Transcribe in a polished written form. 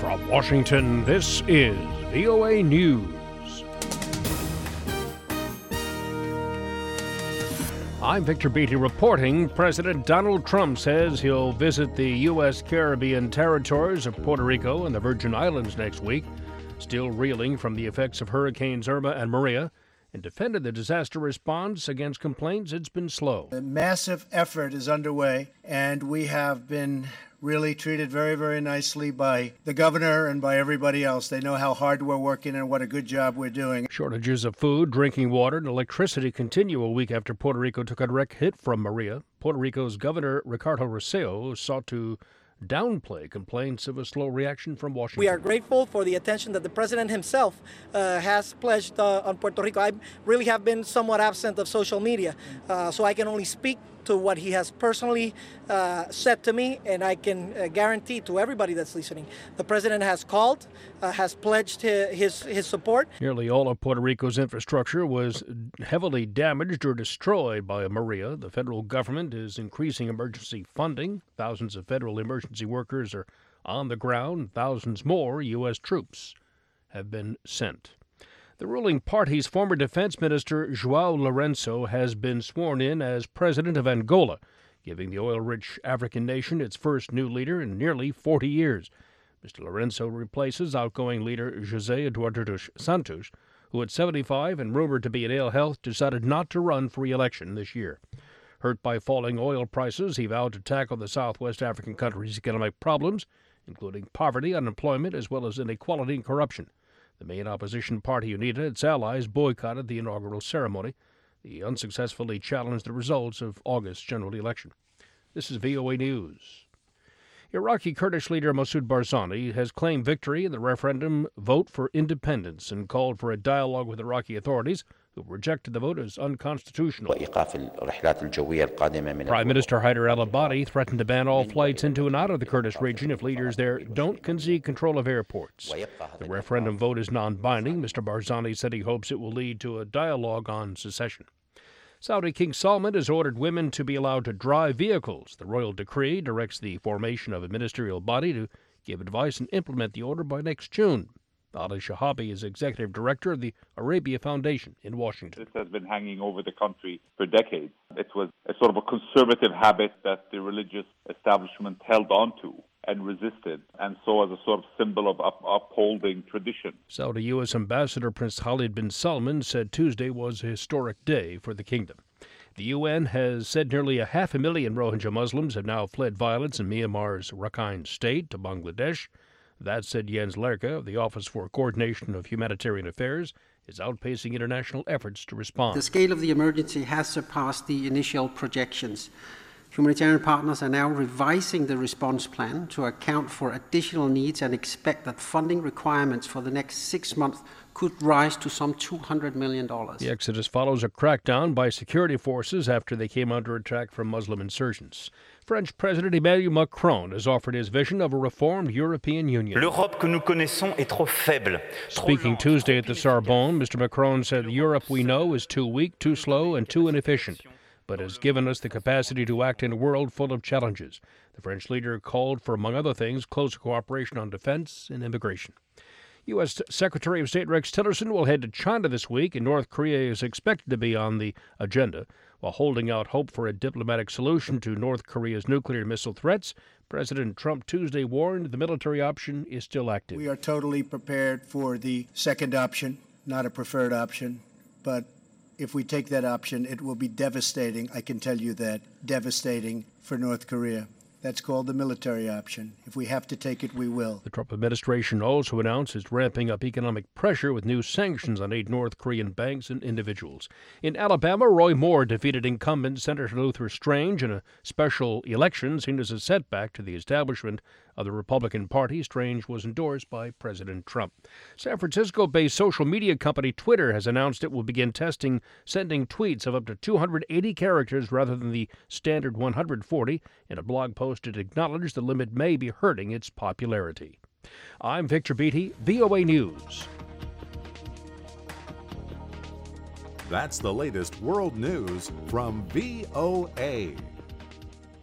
From Washington, this is VOA News. I'm Victor Beatty reporting. President Donald Trump says he'll visit the U.S. Caribbean territories of Puerto Rico and the Virgin Islands next week, still reeling from the effects of Hurricanes Irma and Maria, and defended the disaster response against complaints it's been slow. A massive effort is underway, and we have been really treated very, very nicely by the governor and by everybody else. They know how hard we're working and what a good job we're doing. Shortages of food, drinking water, and electricity continue a week after Puerto Rico took a direct hit from Maria. Puerto Rico's Governor Ricardo Rossello sought to downplay complaints of a slow reaction from Washington. We are grateful for the attention that the president himself has pledged on Puerto Rico. I really have been somewhat absent of social media, so I can only speak to what he has personally said to me, and I can guarantee to everybody that's listening, the president has called, has pledged his support. Nearly all of Puerto Rico's infrastructure was heavily damaged or destroyed by Maria. The federal government is increasing emergency funding. Thousands of federal emergency workers are on the ground. Thousands more U.S. troops have been sent. The ruling party's former defense minister, João Lourenço, has been sworn in as president of Angola, giving the oil-rich African nation its first new leader in nearly 40 years. Mr. Lourenço replaces outgoing leader José Eduardo dos Santos, who at 75 and rumored to be in ill health, decided not to run for re-election this year. Hurt by falling oil prices, he vowed to tackle the Southwest African country's economic problems, including poverty, unemployment, as well as inequality and corruption. The main opposition party, UNITA, and its allies boycotted the inaugural ceremony. They unsuccessfully challenged the results of August's general election. This is VOA News. Iraqi Kurdish leader Masoud Barzani has claimed victory in the referendum vote for independence and called for a dialogue with Iraqi authorities, who rejected the vote as unconstitutional. Prime Minister Haider al-Abadi threatened to ban all flights into and out of the Kurdish region if leaders there don't concede control of airports. The referendum vote is non-binding. Mr. Barzani said he hopes it will lead to a dialogue on secession. Saudi King Salman has ordered women to be allowed to drive vehicles. The royal decree directs the formation of a ministerial body to give advice and implement the order by next June. Ali Shahabi is executive director of the Arabia Foundation in Washington. This has been hanging over the country for decades. It was a sort of a conservative habit that the religious establishment held on to and resisted, and saw as a sort of symbol of upholding tradition. Saudi U.S. Ambassador Prince Khalid bin Salman said Tuesday was a historic day for the kingdom. The UN has said nearly 500,000 Rohingya Muslims have now fled violence in Myanmar's Rakhine state to Bangladesh. That said, Jens Lerke of the Office for Coordination of Humanitarian Affairs is outpacing international efforts to respond. The scale of the emergency has surpassed the initial projections. Humanitarian partners are now revising the response plan to account for additional needs and expect that funding requirements for the next 6 months could rise to some $200 million. The exodus follows a crackdown by security forces after they came under attack from Muslim insurgents. French President Emmanuel Macron has offered his vision of a reformed European Union. L'Europe que nous connaissons est trop faible. Speaking Tuesday at the Sorbonne, Mr. Macron said the Europe we know is too weak, too slow, and too inefficient, but has given us the capacity to act in a world full of challenges. The French leader called for, among other things, closer cooperation on defense and immigration. U.S. Secretary of State Rex Tillerson will head to China this week, and North Korea is expected to be on the agenda. While holding out hope for a diplomatic solution to North Korea's nuclear missile threats, President Trump Tuesday warned the military option is still active. We are totally prepared for the second option, not a preferred option, but if we take that option, it will be devastating, I can tell you that, devastating for North Korea. That's called the military option. If we have to take it, we will. The Trump administration also announced it's ramping up economic pressure with new sanctions on 8 North Korean banks and individuals. In Alabama, Roy Moore defeated incumbent Senator Luther Strange in a special election seen as a setback to the establishment of the Republican Party. Strange was endorsed by President Trump. San Francisco-based social media company Twitter has announced it will begin testing sending tweets of up to 280 characters rather than the standard 140. In a blog post, it acknowledged the limit may be hurting its popularity. I'm Victor Beatty, VOA News. That's the latest world news from VOA.